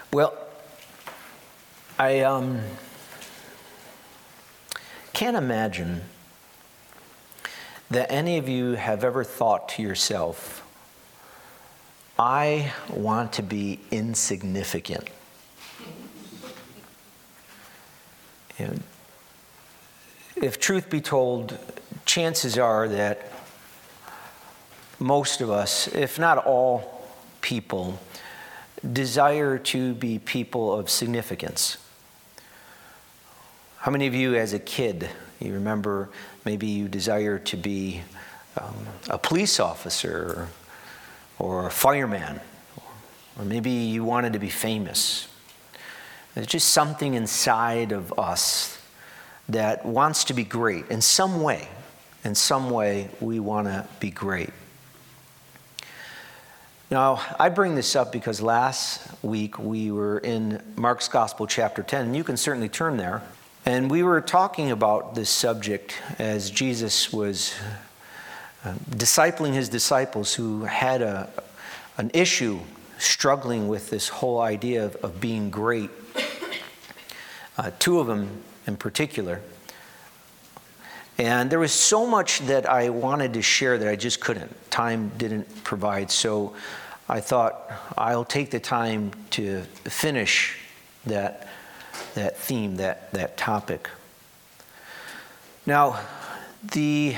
Well, I can't imagine that any of you have ever thought to yourself, I want to be insignificant. And if truth be told, chances are that most of us, if not all people, desire to be people of significance. How many of you as a kid, you remember maybe you desire to be a police officer or a fireman, or maybe you wanted to be famous. There's just something inside of us that wants to be great in some way. In some way, we want to be great. Now, I bring this up because last week we were in Mark's Gospel, chapter 10, and you can certainly turn there. And we were talking about this subject as Jesus was discipling his disciples who had an issue struggling with this whole idea of being great. Two of them in particular. And there was so much that I wanted to share that I just couldn't. Time didn't provide. So I thought I'll take the time to finish that theme, that topic. Now, the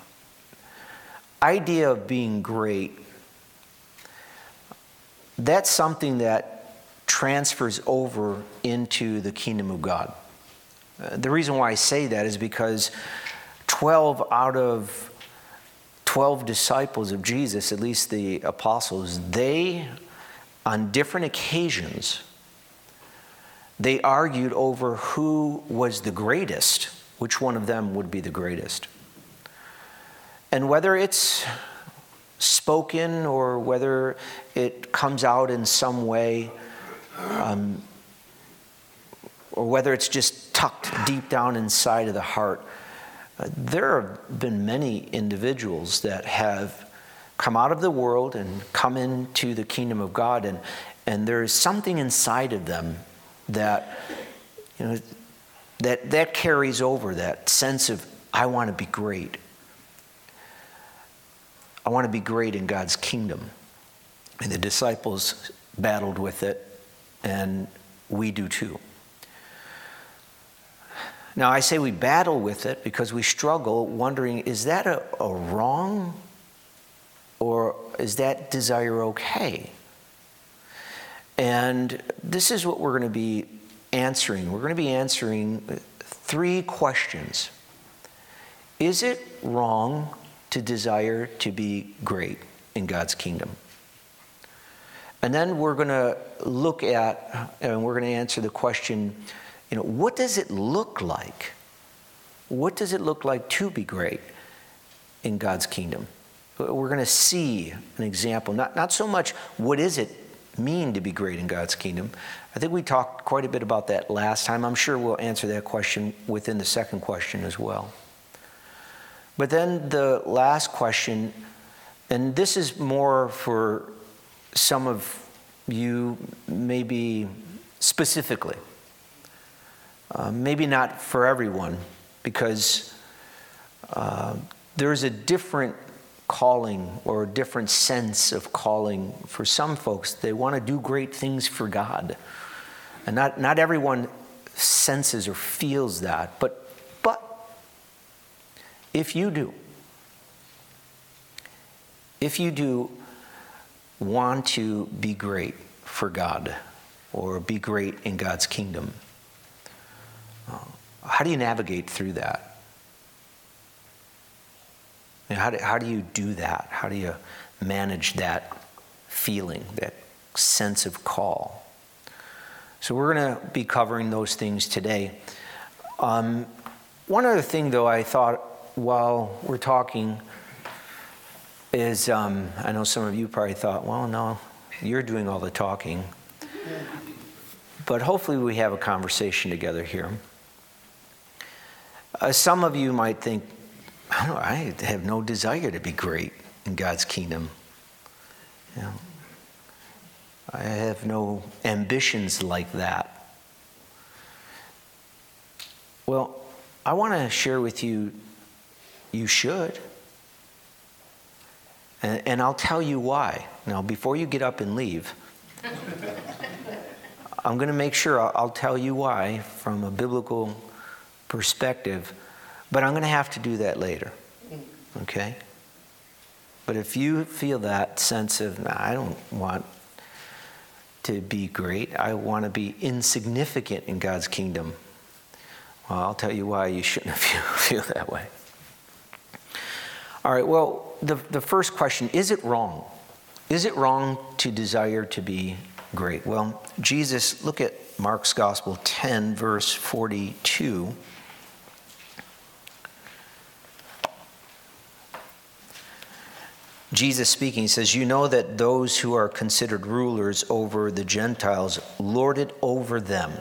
idea of being great, that's something that transfers over into the kingdom of God. The reason why I say that is because 12 out of 12 disciples of Jesus, at least the apostles, they, on different occasions, they argued over who was the greatest, which one of them would be the greatest. And whether it's spoken or whether it comes out in some way, or whether it's just tucked deep down inside of the heart, there have been many individuals that have come out of the world and come into the kingdom of God, and there's something inside of them that, you know, that carries over, that sense of, I want to be great. I want to be great in God's kingdom. And the disciples battled with it, and we do too. Now, I say we battle with it because we struggle wondering, is that a wrong, or is that desire okay? And this is what we're going to be answering. We're going to be answering 3 questions. Is it wrong to desire to be great in God's kingdom? And then we're going to look at, and we're going to answer the question, what does it look like? What does it look like to be great in God's kingdom? We're going to see an example. Not so much what does it mean to be great in God's kingdom. I think we talked quite a bit about that last time. I'm sure we'll answer that question within the second question as well. But then the last question, and this is more for some of you maybe specifically. Maybe not for everyone, because there's a different calling or a different sense of calling for some folks. They want to do great things for God. And not everyone senses or feels that. But if you do want to be great for God or be great in God's kingdom, how do you navigate through that? How do you do that? How do you manage that feeling, that sense of call? So we're going to be covering those things today. One other thing, though, I thought while we're talking is, I know some of you probably thought, well, no, you're doing all the talking. But hopefully we have a conversation together here. Some of you might think, I have no desire to be great in God's kingdom. I have no ambitions like that. Well, I want to share with you, you should. And I'll tell you why. Now, before you get up and leave, I'm going to make sure I'll tell you why from a biblical perspective, but I'm going to have to do that later. Okay? But if you feel that sense of, I don't want to be great, I want to be insignificant in God's kingdom, well, I'll tell you why you shouldn't feel that way. All right, well, the first question, is it wrong? Is it wrong to desire to be great? Well, Jesus, look at Mark's Gospel 10, verse 42. Jesus speaking says, you know that those who are considered rulers over the Gentiles lord it over them.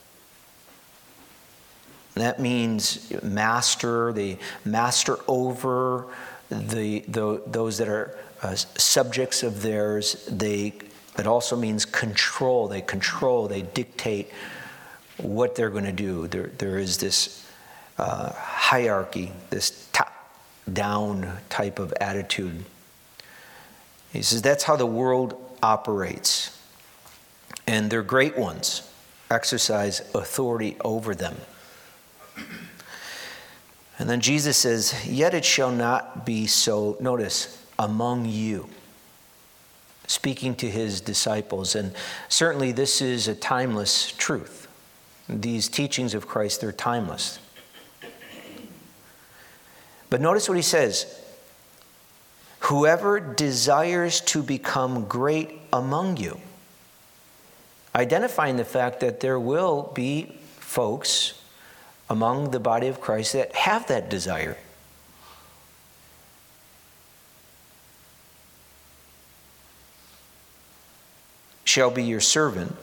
That means master, they master over those that are subjects of theirs. It also means control. They control, they dictate what they're going to do. There is this hierarchy, this top-down type of attitude. He says that's how the world operates. And their great ones exercise authority over them. And then Jesus says, yet it shall not be so, notice, among you. Speaking to his disciples. And certainly this is a timeless truth. These teachings of Christ, they're timeless. But notice what he says. Whoever desires to become great among you. Identifying the fact that there will be folks among the body of Christ that have that desire. Shall be your servant,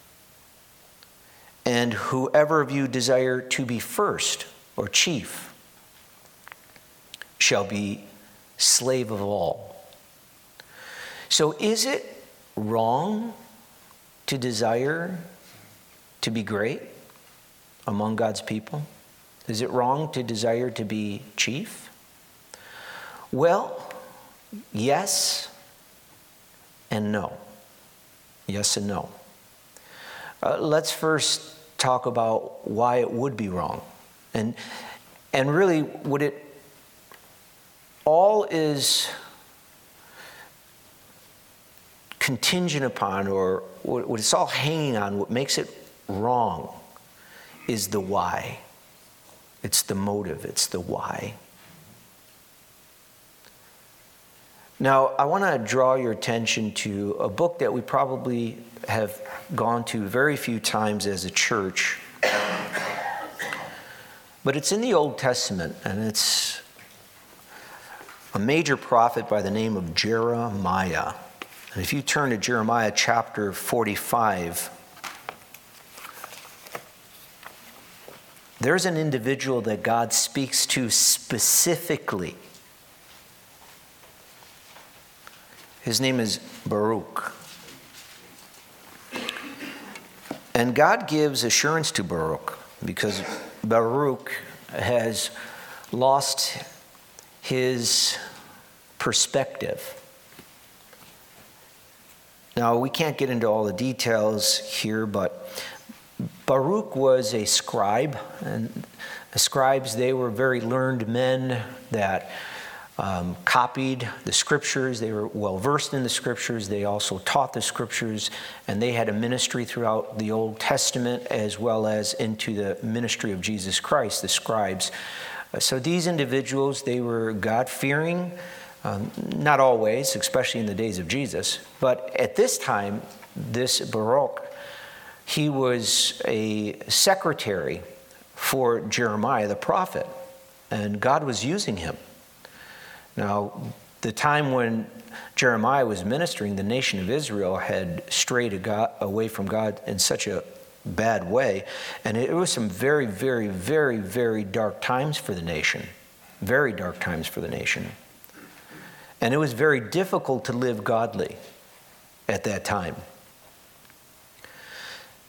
and whoever of you desire to be first or chief shall be slave of all. So is it wrong to desire to be great among God's people? Is it wrong to desire to be chief? Well, yes and no. Yes and no. Let's first talk about why it would be wrong. And really, would it all is contingent upon, or what it's all hanging on, what makes it wrong is the why. It's the motive. It's the why. Now, I want to draw your attention to a book that we probably have gone to very few times as a church. But it's in the Old Testament, and it's a major prophet by the name of Jeremiah. And if you turn to Jeremiah chapter 45, there's an individual that God speaks to specifically. His name is Baruch. And God gives assurance to Baruch because Baruch has lost his perspective. Now, we can't get into all the details here, but Baruch was a scribe, and scribes, they were very learned men that copied the scriptures. They were well versed in the scriptures. They also taught the scriptures, and they had a ministry throughout the Old Testament as well as into the ministry of Jesus Christ, the scribes. So these individuals, they were God-fearing, not always, especially in the days of Jesus, but at this time, this Baruch, he was a secretary for Jeremiah the prophet, and God was using him. Now, the time when Jeremiah was ministering, the nation of Israel had strayed away from God in such a bad way, and it was some very, very, very, very dark times for the nation. Very dark times for the nation. And it was very difficult to live godly at that time.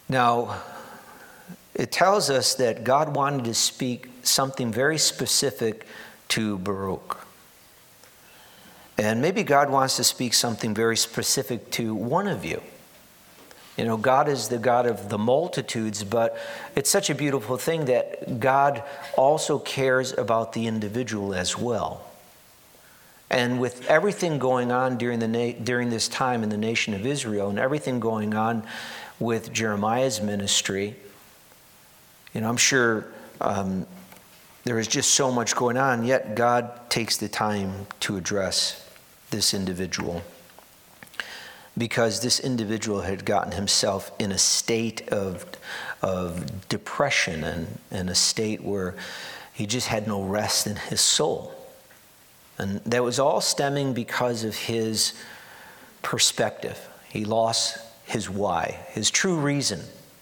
Now, it tells us that God wanted to speak something very specific to Baruch. And maybe God wants to speak something very specific to one of you. You know, God is the God of the multitudes, but it's such a beautiful thing that God also cares about the individual as well. And with everything going on during this time in the nation of Israel, and everything going on with Jeremiah's ministry, you know, I'm sure there is just so much going on, yet God takes the time to address this individual, because this individual had gotten himself in a state of depression and a state where he just had no rest in his soul. And that was all stemming because of his perspective. He lost his why, his true reason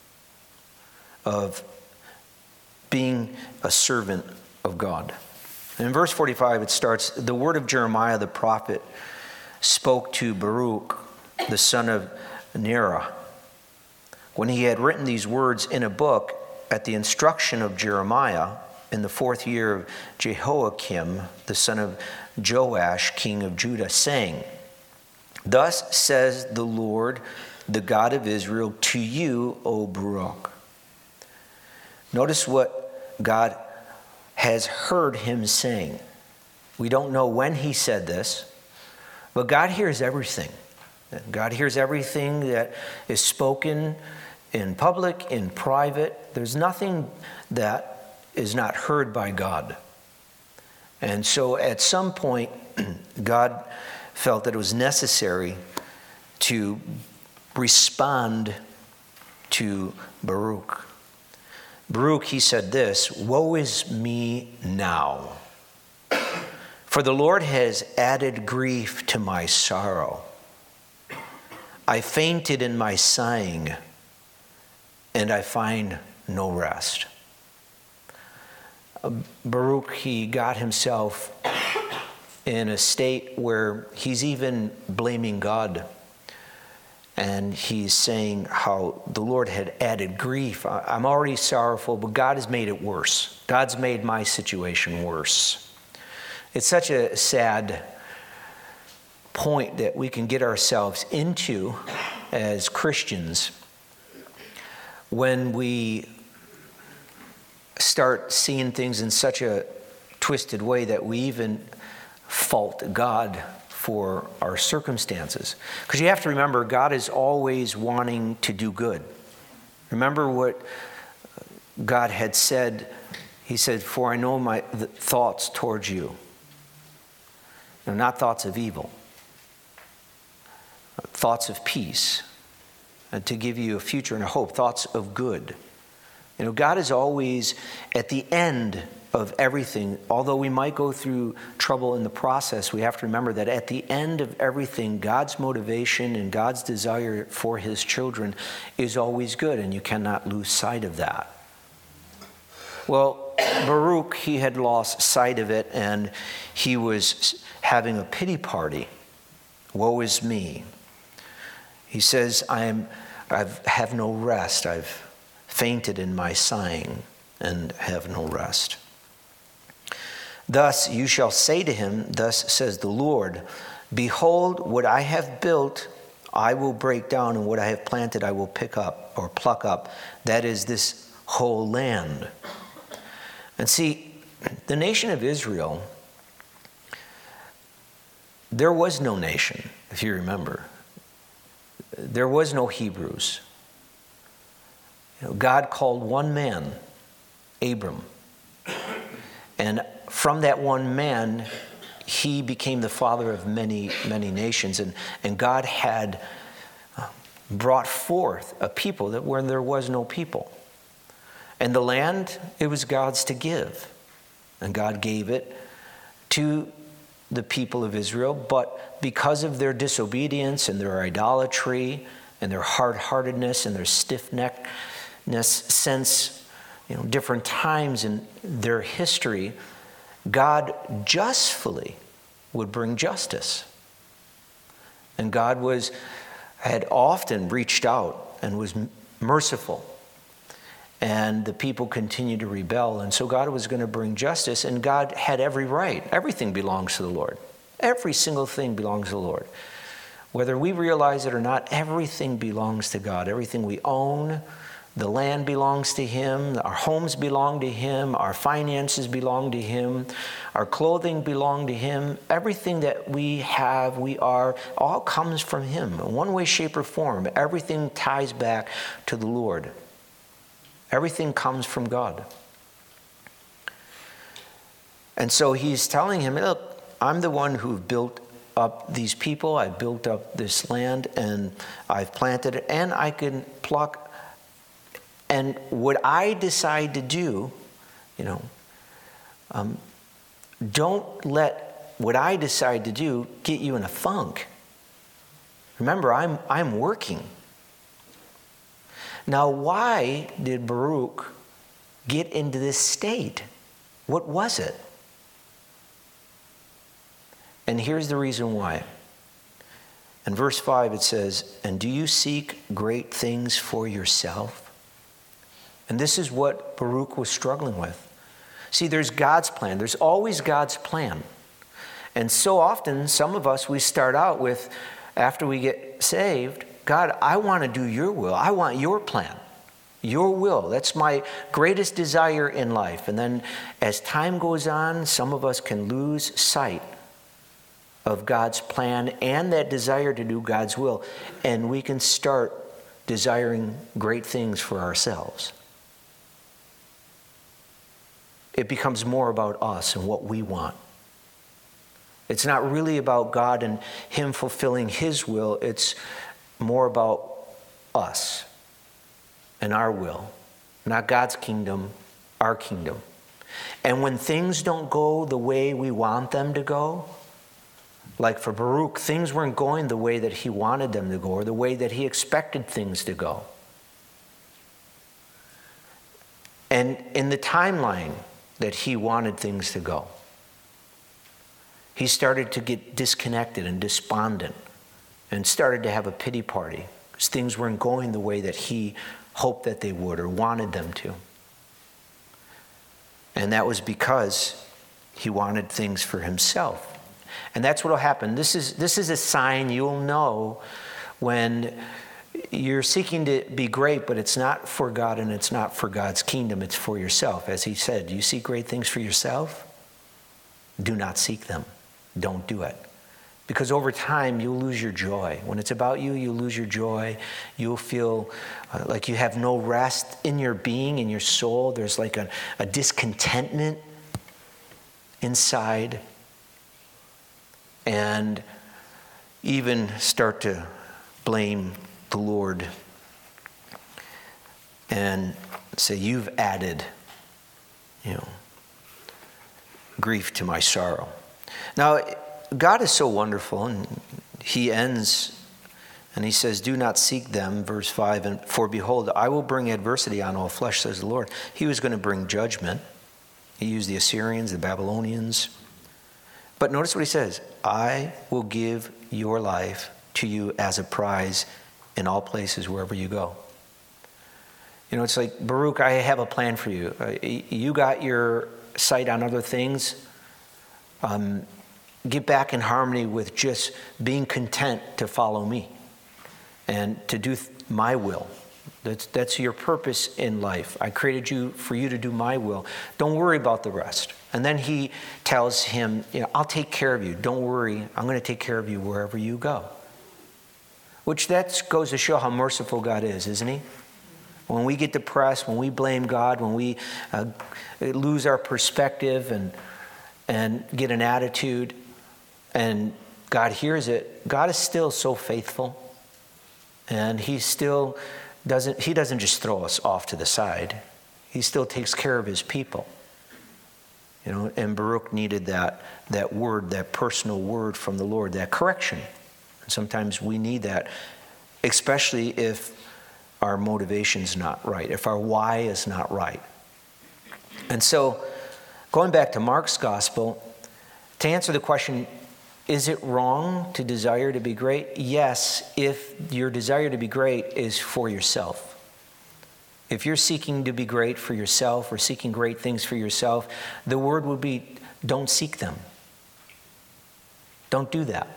of being a servant of God. And in verse 45 it starts, the word of Jeremiah the prophet spoke to Baruch, the son of Neriah, when he had written these words in a book at the instruction of Jeremiah in the 4th year of Jehoiakim, the son of Joash, king of Judah, saying, Thus says the Lord, the God of Israel, to you, O Baruch. Notice what God has heard him saying. We don't know when he said this, but God hears everything. God hears everything that is spoken in public, in private. There's nothing that is not heard by God. And so at some point, God felt that it was necessary to respond to Baruch. Baruch, he said this, Woe is me now, for the Lord has added grief to my sorrow. I fainted in my sighing, and I find no rest. Baruch, he got himself in a state where he's even blaming God. And he's saying how the Lord had added grief. I'm already sorrowful, but God has made it worse. God's made my situation worse. It's such a sad point that we can get ourselves into as Christians when we start seeing things in such a twisted way that we even fault God for our circumstances. Because you have to remember, God is always wanting to do good. Remember what God had said. He said, For I know my thoughts towards you. They're not thoughts of evil. Thoughts of peace. And to give you a future and a hope. Thoughts of good. You know, God is always at the end of everything. Although we might go through trouble in the process, we have to remember that at the end of everything, God's motivation and God's desire for his children is always good, and you cannot lose sight of that. Well, Baruch, he had lost sight of it, and he was having a pity party. Woe is me. He says, I have no rest. I've fainted in my sighing and have no rest. Thus you shall say to him, Thus says the Lord, Behold, what I have built I will break down, and what I have planted I will pick up or pluck up. That is this whole land. And see, the nation of Israel, there was no nation, if you remember. There was no Hebrews. You know, God called one man, Abram. And from that one man, he became the father of many, many nations. And God had brought forth a people that where there was no people. And the land, it was God's to give. And God gave it to the people of Israel. But because of their disobedience and their idolatry and their hard-heartedness and their stiff-neckedness since different times in their history, God justly would bring justice. And God had often reached out and was merciful. And the people continued to rebel. And so God was going to bring justice, and God had every right. Everything belongs to the Lord. Every single thing belongs to the Lord. Whether we realize it or not, everything belongs to God. Everything we own, the land belongs to Him. Our homes belong to Him. Our finances belong to Him. Our clothing belongs to Him. Everything that we have, we are, all comes from Him. In one way, shape, or form, everything ties back to the Lord. Everything comes from God. And so He's telling him, look, I'm the one who built up these people. I built up this land, and I've planted it, and I can pluck. And what I decide to do, don't let what I decide to do get you in a funk. Remember, I'm working. Now, why did Baruch get into this state? What was it? And here's the reason why. In verse 5 it says, "And do you seek great things for yourself?" And this is what Baruch was struggling with. See, there's God's plan. There's always God's plan. And so often, some of us, we start out with, after we get saved, God, I want to do your will. I want your plan, your will. That's my greatest desire in life. And then as time goes on, some of us can lose sight of God's plan and that desire to do God's will. And we can start desiring great things for ourselves. It becomes more about us and what we want. It's not really about God and Him fulfilling His will. It's more about us and our will. Not God's kingdom, our kingdom. And when things don't go the way we want them to go, like for Baruch, things weren't going the way that he wanted them to go or the way that he expected things to go. And in the timeline that he wanted things to go, he started to get disconnected and despondent and started to have a pity party because things weren't going the way that he hoped that they would or wanted them to. And that was because he wanted things for himself. And that's what will happen. This is a sign you'll know when you're seeking to be great, but it's not for God and it's not for God's kingdom. It's for yourself. As he said, do you seek great things for yourself? Do not seek them. Don't do it. Because over time, you'll lose your joy. When it's about you, you'll lose your joy. You'll feel like you have no rest in your being, in your soul. There's like a discontentment inside. And even start to blame the Lord and say, you've added, grief to my sorrow. Now, God is so wonderful, and he ends and he says, do not seek them, verse 5, and for behold, I will bring adversity on all flesh, says the Lord. He was going to bring judgment. He used the Assyrians, the Babylonians. But notice what he says, I will give your life to you as a prize in all places, wherever you go. It's like, Baruch, I have a plan for you. You got your sight on other things. Get back in harmony with just being content to follow me and to do my will. That's your purpose in life. I created you for you to do my will. Don't worry about the rest. And then he tells him, I'll take care of you. Don't worry. I'm going to take care of you wherever you go. Which that goes to show how merciful God is, isn't he? When we get depressed, when we blame God, when we lose our perspective and get an attitude, and God hears it, God is still so faithful. And he still doesn't just throw us off to the side. He still takes care of his people. And Baruch needed that word, that personal word from the Lord, that correction. And sometimes we need that, especially if our motivation's not right, if our why is not right. And so, going back to Mark's gospel, to answer the question, is it wrong to desire to be great? Yes, if your desire to be great is for yourself. If you're seeking to be great for yourself or seeking great things for yourself, the word would be, don't seek them. Don't do that.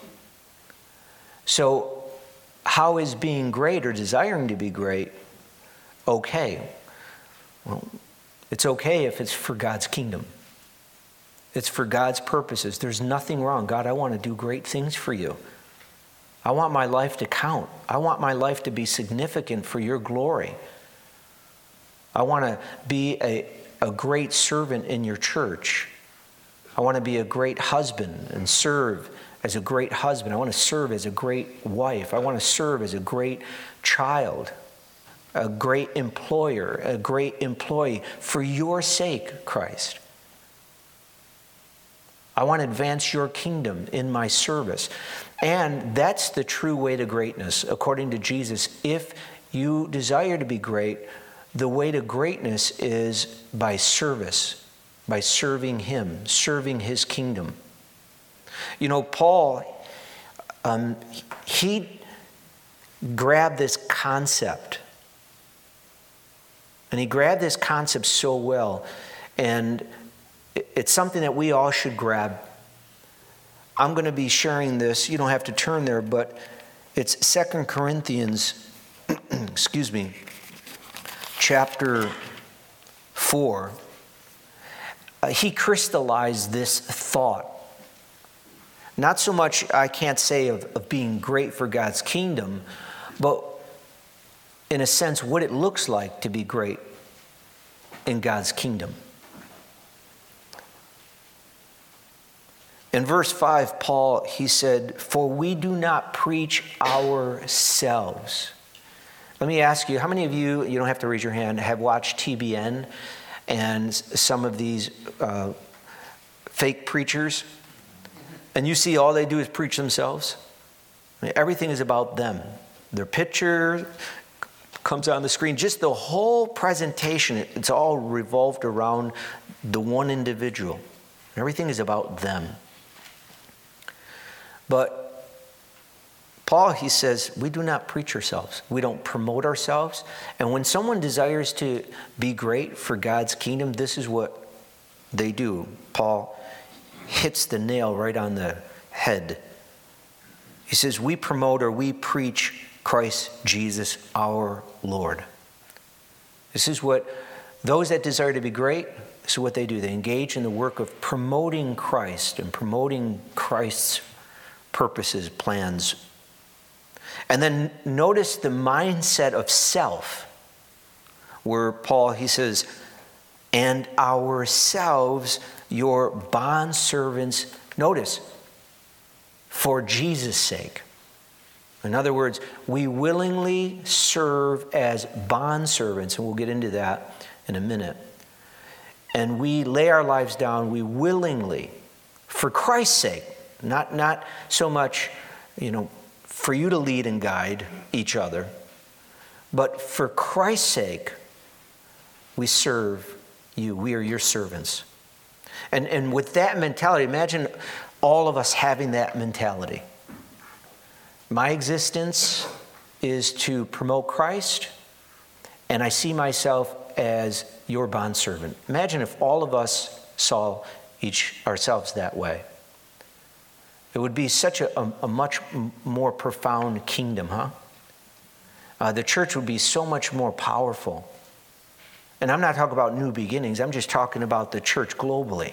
So how is being great or desiring to be great okay? Well, it's okay if it's for God's kingdom. It's for God's purposes. There's nothing wrong. God, I want to do great things for you. I want my life to count. I want my life to be significant for your glory. I want to be a great servant in your church. I want to be a great husband and serve as a great husband. I want to serve as a great wife. I want to serve as a great child, a great employer, a great employee for your sake, Christ. I want to advance your kingdom in my service. And that's the true way to greatness, according to Jesus. If you desire to be great, the way to greatness is by service, by serving him, serving his kingdom. You know, Paul, he grabbed this concept. And he grabbed this concept so well. And it's something that we all should grab. I'm going to be sharing this. You don't have to turn there, but it's 2 Corinthians, chapter 4. He crystallized this thought. Not so much, I can't say, of being great for God's kingdom, but in a sense, what it looks like to be great in God's kingdom. In verse 5, Paul, he said, "For we do not preach ourselves." Let me ask you, how many of you don't have to raise your hand, have watched TBN and some of these fake preachers? And you see all they do is preach themselves? I mean, everything is about them. Their picture comes on the screen. Just the whole presentation, it's all revolved around the one individual. Everything is about them. But Paul, he says, we do not preach ourselves. We don't promote ourselves. And when someone desires to be great for God's kingdom, this is what they do. Paul hits the nail right on the head. He says, we promote or we preach Christ Jesus our Lord. This is what those that desire to be great, this is what they do. They engage in the work of promoting Christ and promoting Christ's purposes, plans. And then notice the mindset of self, where Paul, he says, and ourselves, your bondservants, notice, for Jesus' sake. In other words, we willingly serve as bondservants, and we'll get into that in a minute. And we lay our lives down, we willingly, for Christ's sake, not so much, for you to lead and guide each other, but for Christ's sake, we serve you. We are your servants. And with that mentality, imagine all of us having that mentality. My existence is to promote Christ, and I see myself as your bondservant. Imagine if all of us saw ourselves that way. It would be such a much more profound kingdom, huh? The church would be so much more powerful. And I'm not talking about new beginnings. I'm just talking about the church globally.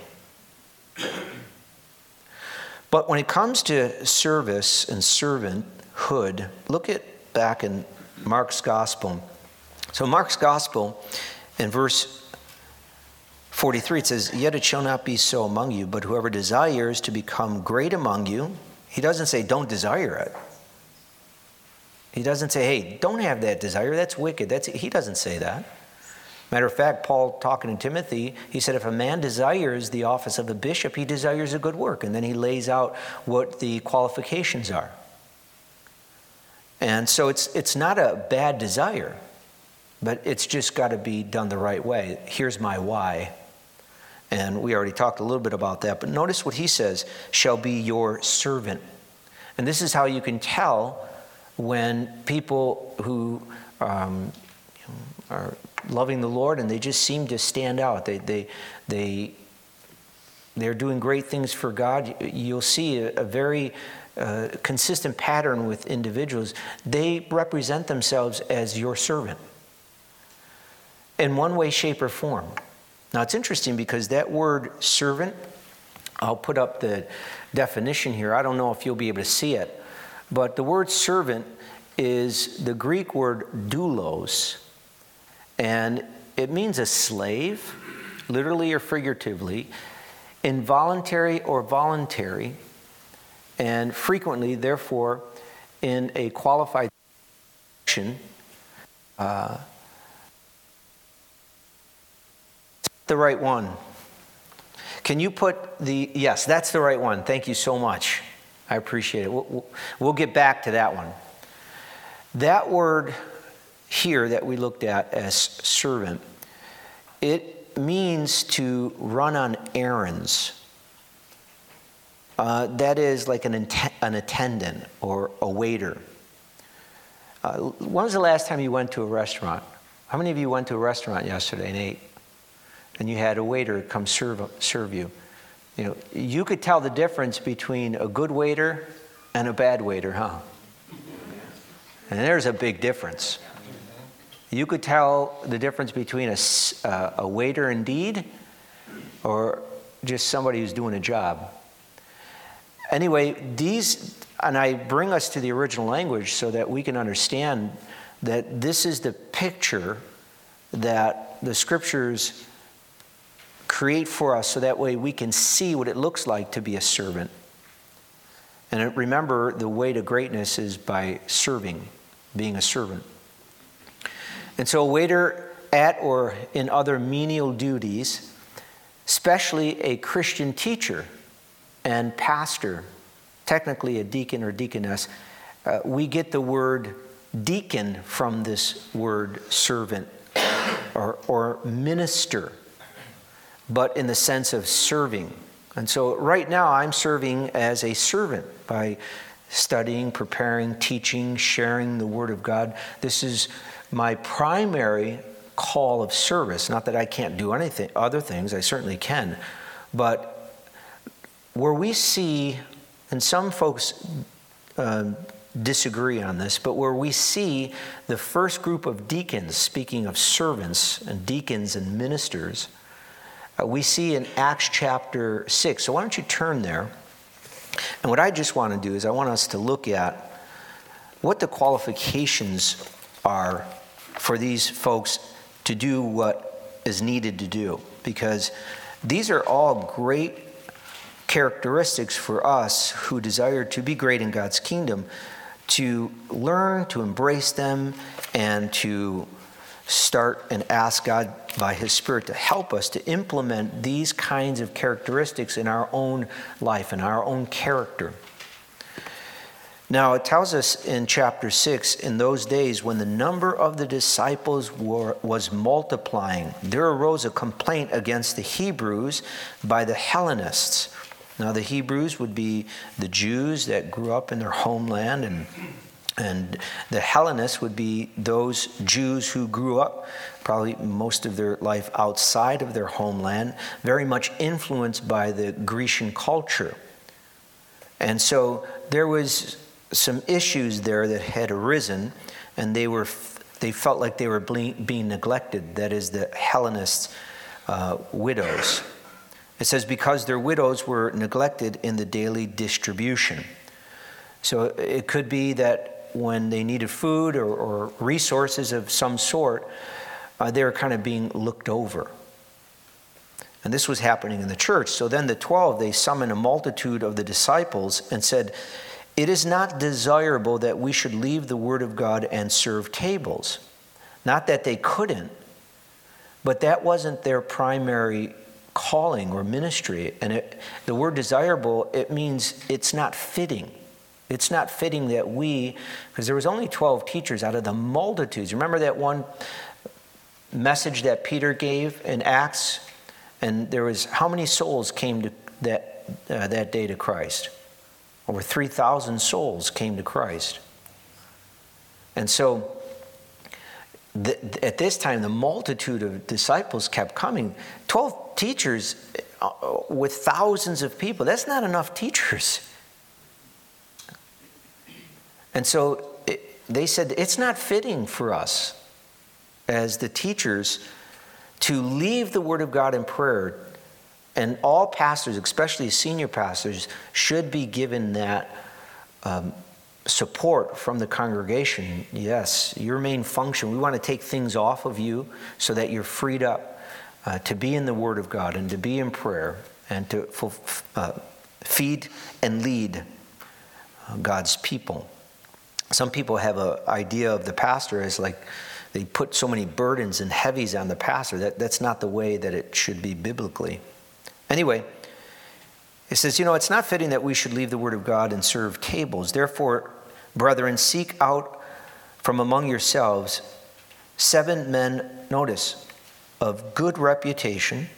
But when it comes to service and servanthood, look back in Mark's Gospel. So Mark's Gospel, in verse 43, it says, "Yet it shall not be so among you, but whoever desires to become great among you," he doesn't say don't desire it. He doesn't say, hey, don't have that desire. That's wicked. He doesn't say that. Matter of fact, Paul, talking to Timothy, he said if a man desires the office of a bishop, he desires a good work. And then he lays out what the qualifications are. And so it's not a bad desire, but it's just got to be done the right way. Here's my why. And we already talked a little bit about that. But notice what he says, shall be your servant. And this is how you can tell when people who are loving the Lord, and they just seem to stand out. They're doing great things for God. You'll see a very consistent pattern with individuals. They represent themselves as your servant in one way, shape, or form. Now, it's interesting because that word servant, I'll put up the definition here. I don't know if you'll be able to see it, but the word servant is the Greek word doulos, and it means a slave, literally or figuratively, involuntary or voluntary, and frequently, therefore, in a qualified position. The right one. Can you put yes, that's the right one. Thank you so much. I appreciate it. We'll get back to that one. That word here that we looked at as servant, it means to run on errands. That is like an attendant or a waiter. When was the last time you went to a restaurant? How many of you went to a restaurant yesterday and ate? And you had a waiter come serve you. You know, you could tell the difference between a good waiter and a bad waiter, huh? And there's a big difference. You could tell the difference between a waiter indeed or just somebody who's doing a job. Anyway, and I bring us to the original language so that we can understand that this is the picture that the scriptures create for us so that way we can see what it looks like to be a servant. And remember, the way to greatness is by serving, being a servant. And so a waiter at or in other menial duties, especially a Christian teacher and pastor, technically a deacon or deaconess, we get the word deacon from this word servant or minister, but in the sense of serving. And so right now I'm serving as a servant by studying, preparing, teaching, sharing the Word of God. This is my primary call of service. Not that I can't do anything, other things, I certainly can. But where we see, and some folks disagree on this, but where we see the first group of deacons, speaking of servants and deacons and ministers, we see in Acts chapter 6. So why don't you turn there? And what I just want to do is I want us to look at what the qualifications are for these folks to do what is needed to do. Because these are all great characteristics for us who desire to be great in God's kingdom, to learn, to embrace them, and to start and ask God by His Spirit to help us to implement these kinds of characteristics in our own life, in our own character. Now, it tells us in chapter 6, in those days when the number of the disciples was multiplying, there arose a complaint against the Hebrews by the Hellenists. Now, the Hebrews would be the Jews that grew up in their homeland, and the Hellenists would be those Jews who grew up probably most of their life outside of their homeland, very much influenced by the Grecian culture. And so there was some issues there that had arisen, and they felt like they were being neglected. That is, the Hellenist widows. It says, because their widows were neglected in the daily distribution. So it could be that when they needed food or resources of some sort, they were kind of being looked over. And this was happening in the church. So then the 12, they summoned a multitude of the disciples and said, "It is not desirable that we should leave the word of God and serve tables." Not that they couldn't, but that wasn't their primary calling or ministry. And the word desirable, it means it's not fitting. It's not fitting that because there was only 12 teachers out of the multitudes. Remember that one message that Peter gave in Acts? And there was, how many souls came to that day to Christ? Over 3,000 souls came to Christ. And so at this time, the multitude of disciples kept coming. 12 teachers with thousands of people. That's not enough teachers. And so they said, it's not fitting for us as the teachers to leave the Word of God in prayer. And all pastors, especially senior pastors, should be given that support from the congregation. Yes, your main function. We want to take things off of you so that you're freed up to be in the Word of God and to be in prayer and to feed and lead God's people. Some people have an idea of the pastor as like they put so many burdens and heavies on the pastor. That's not the way that it should be biblically. Anyway, it says, it's not fitting that we should leave the Word of God and serve tables. Therefore, brethren, seek out from among yourselves 7 men, notice, of good reputation,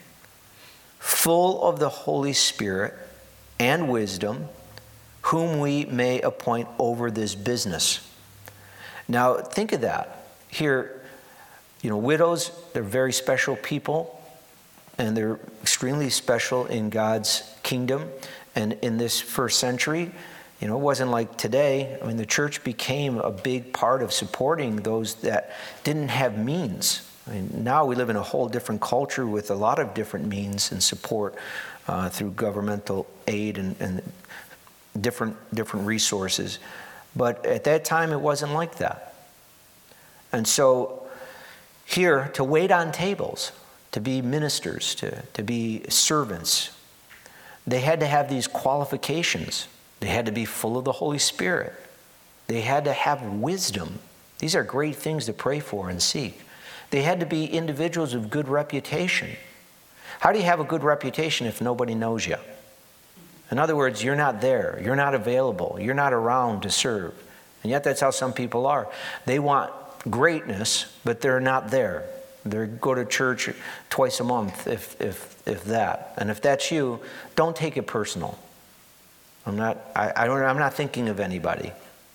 full of the Holy Spirit and wisdom, whom we may appoint over this business. Now, think of that. Here, widows, they're very special people. And they're extremely special in God's kingdom. And in this first century, it wasn't like today. I mean, the church became a big part of supporting those that didn't have means. I mean, now we live in a whole different culture with a lot of different means and support through governmental aid and different resources. But at that time, it wasn't like that. And so here, to wait on tables, to be ministers, to be servants, they had to have these qualifications. They had to be full of the Holy Spirit. They had to have wisdom. These are great things to pray for and seek. They had to be individuals of good reputation. How do you have a good reputation if nobody knows you? In other words, you're not there. You're not available. You're not around to serve. And yet that's how some people are. They want greatness, but they're not there. They go to church twice a month, if that. And if that's you, don't take it personal. I'm not thinking of anybody.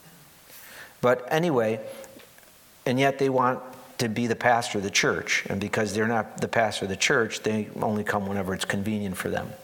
But anyway, and yet they want to be the pastor of the church. And because they're not the pastor of the church, they only come whenever it's convenient for them.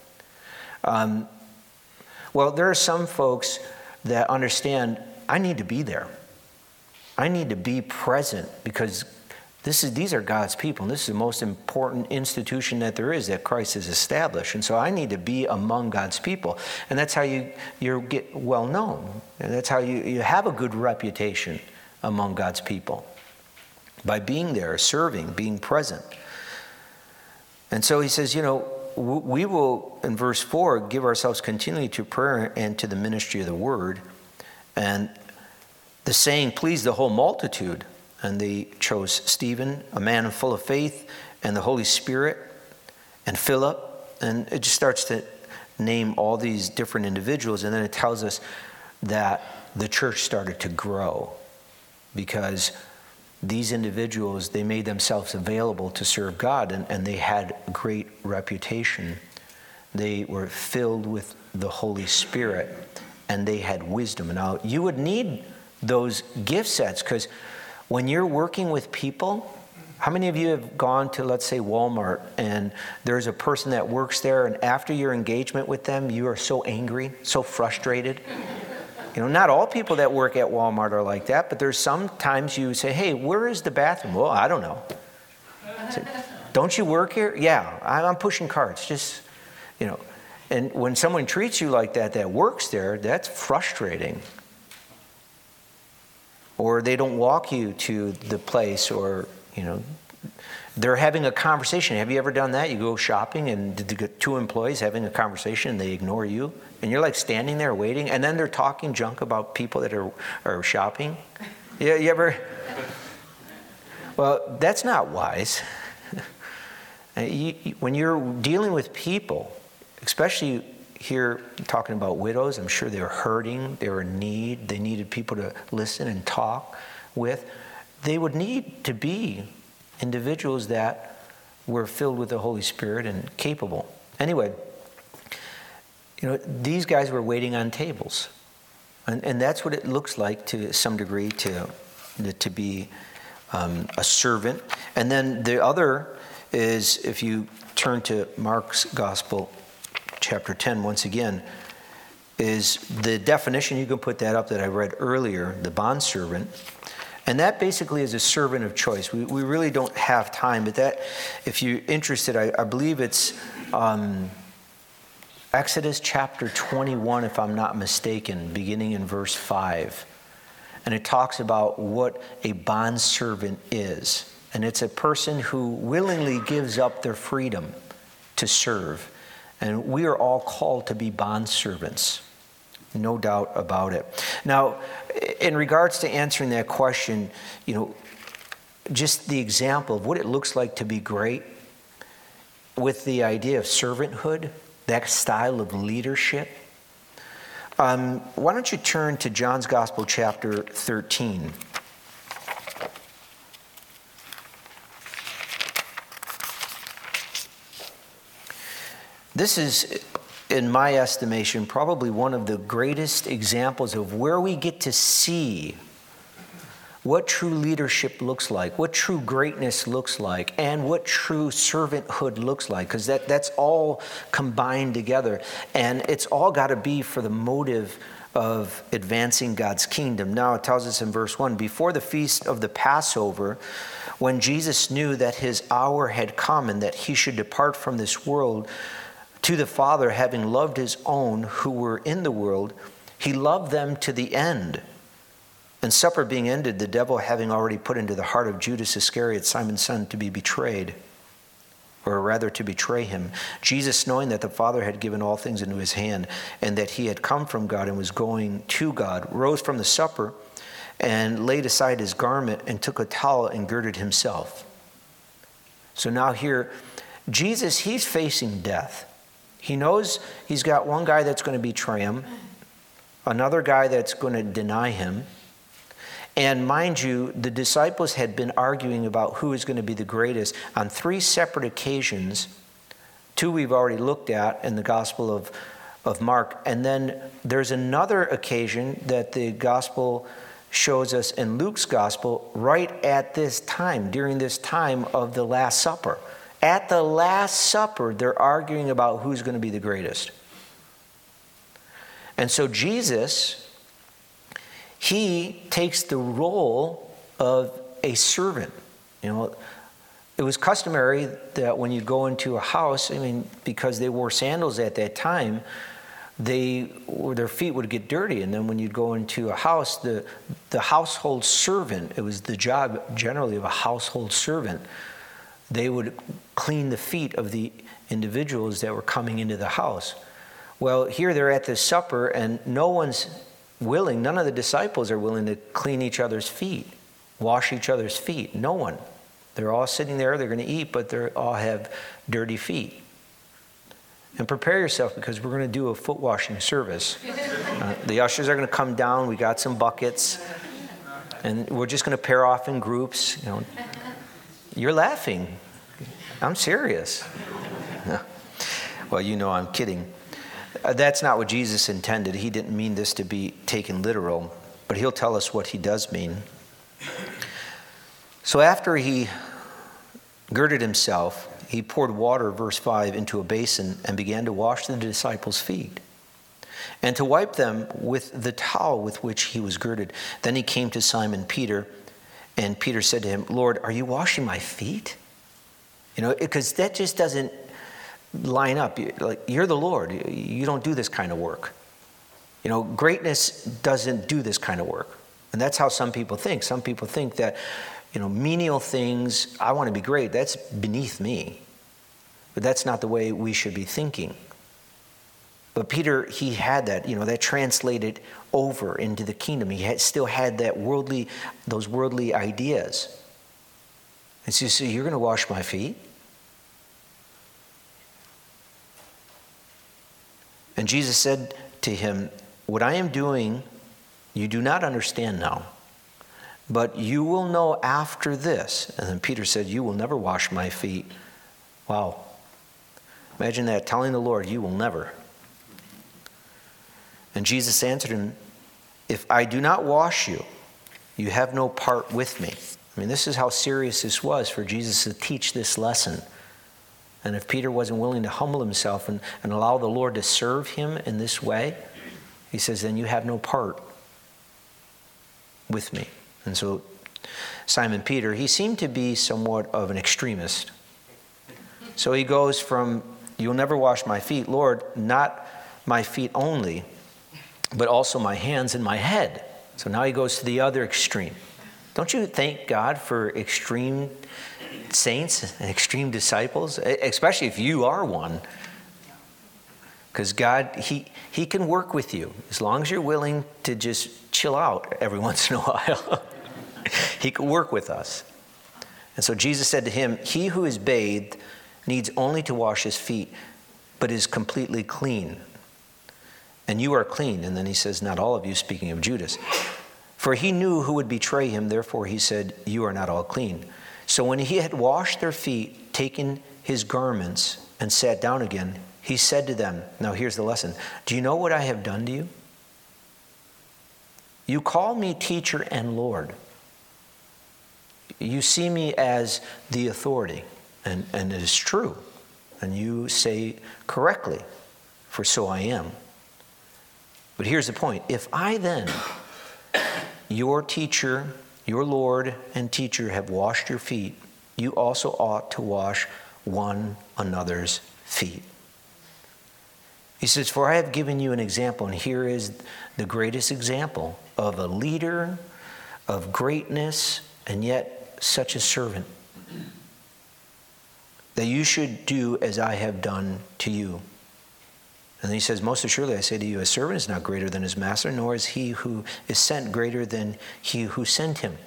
Well, there are some folks that understand, I need to be there. I need to be present because these are God's people, and this is the most important institution that there is that Christ has established. And so I need to be among God's people. And that's how you get well known. And that's how you have a good reputation among God's people. By being there, serving, being present. And so he says, we will, in verse 4, give ourselves continually to prayer and to the ministry of the word. And the saying pleased the whole multitude. And they chose Stephen, a man full of faith, and the Holy Spirit, and Philip. And it just starts to name all these different individuals. And then it tells us that the church started to grow because these individuals, they made themselves available to serve God, and they had great reputation. They were filled with the Holy Spirit, and they had wisdom. Now, you would need those gift sets because when you're working with people, how many of you have gone to, let's say, Walmart, and there's a person that works there, and after your engagement with them, you are so angry, so frustrated? Not all people that work at Walmart are like that, but there's sometimes you say, hey, where is the bathroom? Well, I don't know. Say, don't you work here? Yeah, I'm pushing carts, just, And when someone treats you like that works there, that's frustrating. Or they don't walk you to the place, or, they're having a conversation. Have you ever done that? You go shopping and you get 2 employees having a conversation and they ignore you. And you're like standing there waiting, and then they're talking junk about people that are shopping. Yeah, you ever? Well, that's not wise. When you're dealing with people, especially here talking about widows, I'm sure they were hurting, they were in need, they needed people to listen and talk with. They would need to be individuals that were filled with the Holy Spirit and capable. Anyway, these guys were waiting on tables. And that's what it looks like to some degree to be a servant. And then the other is, if you turn to Mark's Gospel, chapter 10, once again, is the definition, you can put that up that I read earlier, the bondservant. And that basically is a servant of choice. We really don't have time, but that, if you're interested, I believe it's Exodus chapter 21, if I'm not mistaken, beginning in verse 5. And it talks about what a bondservant is. And it's a person who willingly gives up their freedom to serve. And we are all called to be bondservants. No doubt about it. Now, in regards to answering that question, just the example of what it looks like to be great with the idea of servanthood, that style of leadership. Why don't you turn to John's Gospel, chapter 13. This is, in my estimation, probably one of the greatest examples of where we get to see what true leadership looks like, what true greatness looks like, and what true servanthood looks like, because that's all combined together. And it's all got to be for the motive of advancing God's kingdom. Now it tells us in verse 1, before the feast of the Passover, when Jesus knew that his hour had come and that he should depart from this world to the Father, having loved his own who were in the world, he loved them to the end. And supper being ended, the devil having already put into the heart of Judas Iscariot, Simon's son, to be betrayed, or rather to betray him, Jesus, knowing that the Father had given all things into his hand, and that he had come from God and was going to God, rose from the supper and laid aside his garment and took a towel and girded himself. So now here, Jesus, he's facing death. He knows he's got one guy that's going to betray him, another guy that's going to deny him. And mind you, the disciples had been arguing about who is going to be the greatest on 3 separate occasions. 2 we've already looked at in the Gospel of Mark. And then there's another occasion that the Gospel shows us in Luke's Gospel right at this time, during this time of the Last Supper. At the Last Supper, they're arguing about who's going to be the greatest. And so Jesus, he takes the role of a servant. It was customary that when you go into a house, because they wore sandals at that time, their feet would get dirty. And then when you'd go into a house, the household servant, it was the job generally of a household servant, they would clean the feet of the individuals that were coming into the house. Well, here they're at this supper, and none of the disciples are willing to clean each other's feet, wash each other's feet. No one. They're all sitting there, they're going to eat, but they all have dirty feet. And prepare yourself, because we're going to do a foot washing service. The ushers are going to come down, we got some buckets, and we're just going to pair off in groups. You're laughing. I'm serious. Well, I'm kidding. That's not what Jesus intended. He didn't mean this to be taken literal, but he'll tell us what he does mean. So after he girded himself, he poured water, verse 5, into a basin and began to wash the disciples' feet and to wipe them with the towel with which he was girded. Then he came to Simon Peter, and Peter said to him, Lord, are you washing my feet? Because that just doesn't line up. You're the Lord. You don't do this kind of work. Greatness doesn't do this kind of work. And that's how some people think. Some people think that, menial things, I want to be great, that's beneath me. But that's not the way we should be thinking. But Peter, he had that, that translated over into the kingdom. He still had those worldly ideas. And so you're going to wash my feet? And Jesus said to him, what I am doing, you do not understand now, but you will know after this. And then Peter said, you will never wash my feet. Wow. Imagine that, telling the Lord, you will never. And Jesus answered him, if I do not wash you, you have no part with me. I mean, this is how serious this was for Jesus to teach this lesson. And if Peter wasn't willing to humble himself and allow the Lord to serve him in this way, he says, then you have no part with me. And so Simon Peter, he seemed to be somewhat of an extremist. So he goes from, you'll never wash my feet, Lord, not my feet only, but also my hands and my head. So now he goes to the other extreme. Don't you thank God for extreme saints and extreme disciples, especially if you are one? Because God, he can work with you as long as you're willing to just chill out every once in a while. He can work with us. And so Jesus said to him, he who is bathed needs only to wash his feet, but is completely clean. And you are clean. And then he says, not all of you, speaking of Judas. For he knew who would betray him, therefore he said, you are not all clean. So when he had washed their feet, taken his garments, and sat down again, he said to them, now here's the lesson, do you know what I have done to you? You call me teacher and Lord. You see me as the authority, and it is true. And you say correctly, for so I am. But here's the point. If I then, your teacher, your Lord and teacher, have washed your feet, you also ought to wash one another's feet. He says, for I have given you an example, and here is the greatest example of a leader of greatness, and yet such a servant, that you should do as I have done to you. And then he says, most assuredly I say to you, a servant is not greater than his master, nor is he who is sent greater than he who sent him.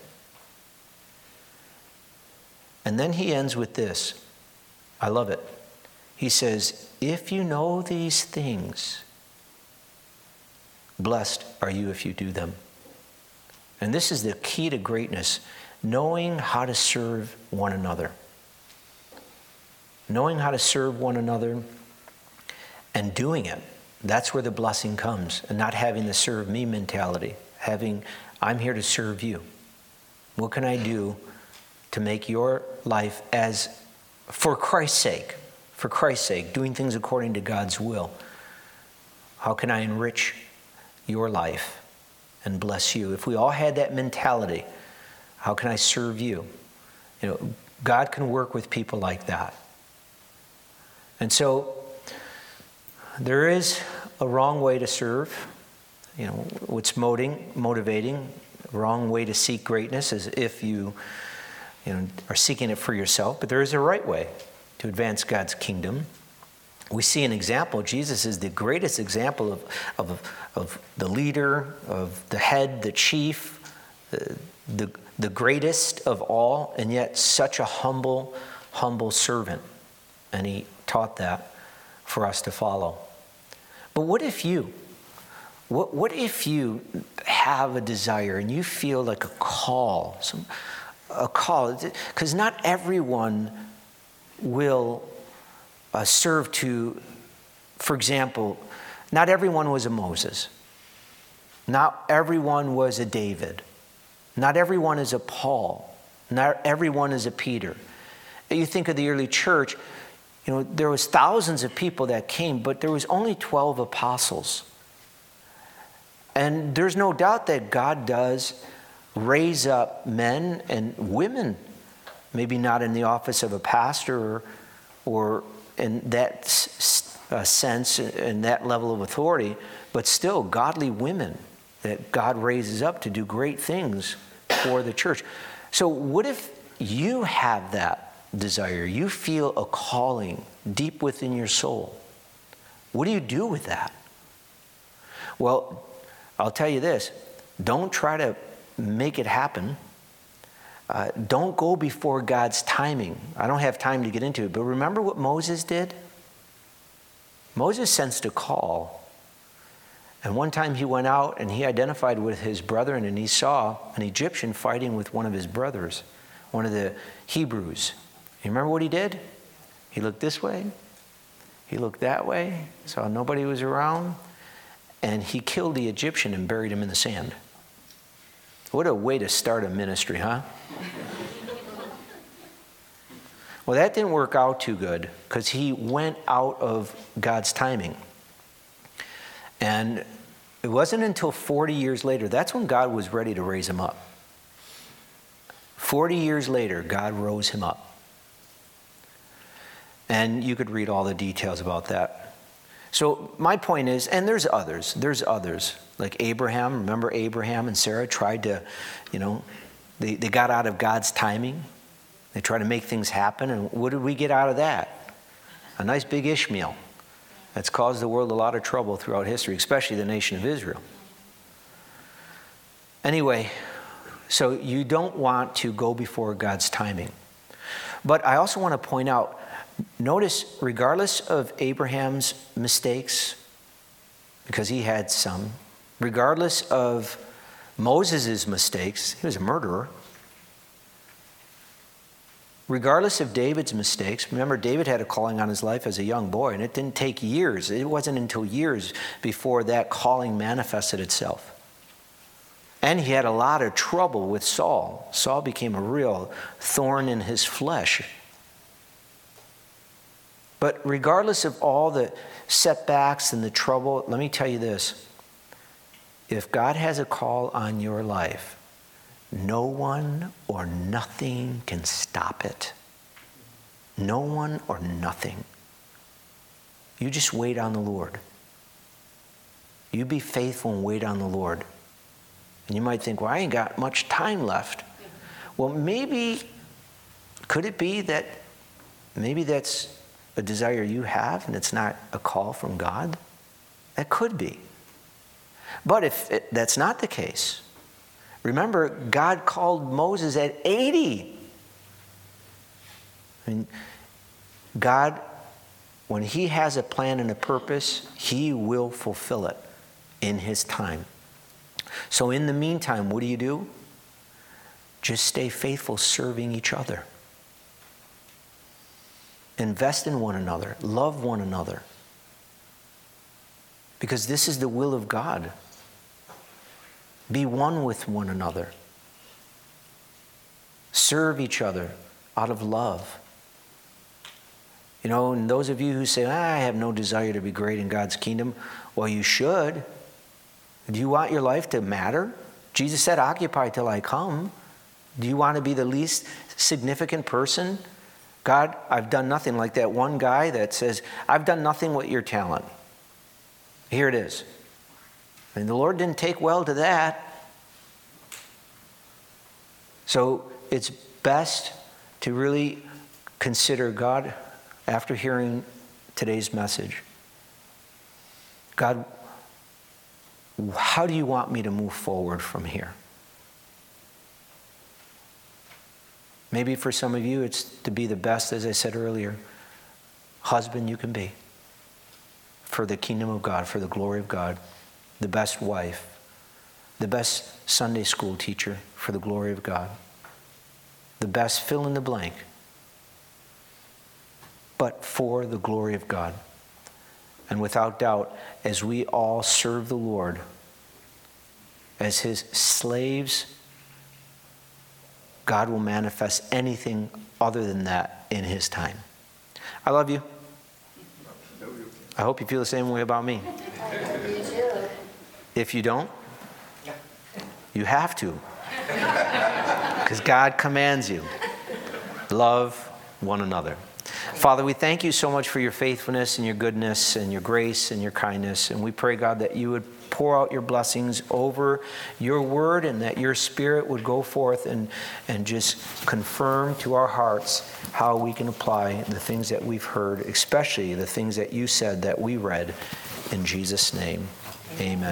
And then he ends with this. I love it. He says, if you know these things, blessed are you if you do them. And this is the key to greatness, knowing how to serve one another. Knowing how to serve one another and doing it. That's where the blessing comes. And not having the serve me mentality. Having, I'm here to serve you. What can I do to make your life as, for Christ's sake, doing things according to God's will? How can I enrich your life and bless you? If we all had that mentality, how can I serve you? You know, God can work with people like that. And so there is a wrong way to serve. You know, what's motivating, wrong way to seek greatness is if you are seeking it for yourself. But there is a right way to advance God's kingdom. We see an example. Jesus is the greatest example of the leader, of the head, the chief, the greatest of all, and yet such a humble servant. And he taught that for us to follow. But what if you have a desire and you feel like a call, because not everyone will serve to, for example, not everyone was a Moses. Not everyone was a David. Not everyone is a Paul. Not everyone is a Peter. You think of the early church, there was thousands of people that came, but there was only 12 apostles. And there's no doubt that God does raise up men and women, maybe not in the office of a pastor or in that sense, in that level of authority, but still godly women that God raises up to do great things for the church. So what if you have that desire? You feel a calling deep within your soul. What do you do with that? Well, I'll tell you this. Don't try to make it happen. Don't go before God's timing. I don't have time to get into it, but remember what Moses did? Moses sensed a call. And one time he went out and he identified with his brethren, and he saw an Egyptian fighting with one of his brothers, one of the Hebrews. You remember what he did? He looked this way. He looked that way. Saw nobody was around. And he killed the Egyptian and buried him in the sand. What a way to start a ministry, huh? Well, that didn't work out too good because he went out of God's timing. And it wasn't until 40 years later, that's when God was ready to raise him up. 40 years later, God rose him up. And you could read all the details about that. So my point is, and there's others, like Abraham. Remember Abraham and Sarah tried to, they got out of God's timing. They tried to make things happen. And what did we get out of that? A nice big Ishmael that's caused the world a lot of trouble throughout history, especially the nation of Israel. Anyway, so you don't want to go before God's timing. But I also want to point out, notice, regardless of Abraham's mistakes, because he had some, regardless of Moses' mistakes, he was a murderer. Regardless of David's mistakes, remember David had a calling on his life as a young boy, and it didn't take years. It wasn't until years before that calling manifested itself. And he had a lot of trouble with Saul. Saul became a real thorn in his flesh. But regardless of all the setbacks and the trouble, let me tell you this. If God has a call on your life, no one or nothing can stop it. No one or nothing. You just wait on the Lord. You be faithful and wait on the Lord. And you might think, well, I ain't got much time left. Well, could it be that maybe that's a desire you have and it's not a call from God? That could be. But if that's not the case, remember, God called Moses at 80. I mean, God, when he has a plan and a purpose, he will fulfill it in his time. So in the meantime, what do? Just stay faithful serving each other. Invest in one another. Love one another. Because this is the will of God. Be one with one another. Serve each other out of love. And those of you who say, I have no desire to be great in God's kingdom, well, you should. Do you want your life to matter? Jesus said, occupy till I come. Do you want to be the least significant person? God, I've done nothing, like that one guy that says, I've done nothing with your talent. Here it is. And the Lord didn't take well to that. So it's best to really consider, God, after hearing today's message, God, how do you want me to move forward from here? Maybe for some of you, it's to be the best, as I said earlier, husband you can be for the kingdom of God, for the glory of God, the best wife, the best Sunday school teacher for the glory of God, the best fill in the blank, but for the glory of God. And without doubt, as we all serve the Lord as his slaves, God will manifest anything other than that in his time. I love you. I hope you feel the same way about me. I love you too. If you don't, you have to. Because God commands you. Love one another. Father, we thank you so much for your faithfulness and your goodness and your grace and your kindness. And we pray, God, that you would pour out your blessings over your word and that your spirit would go forth and just confirm to our hearts how we can apply the things that we've heard, especially the things that you said that we read. In Jesus' name, amen.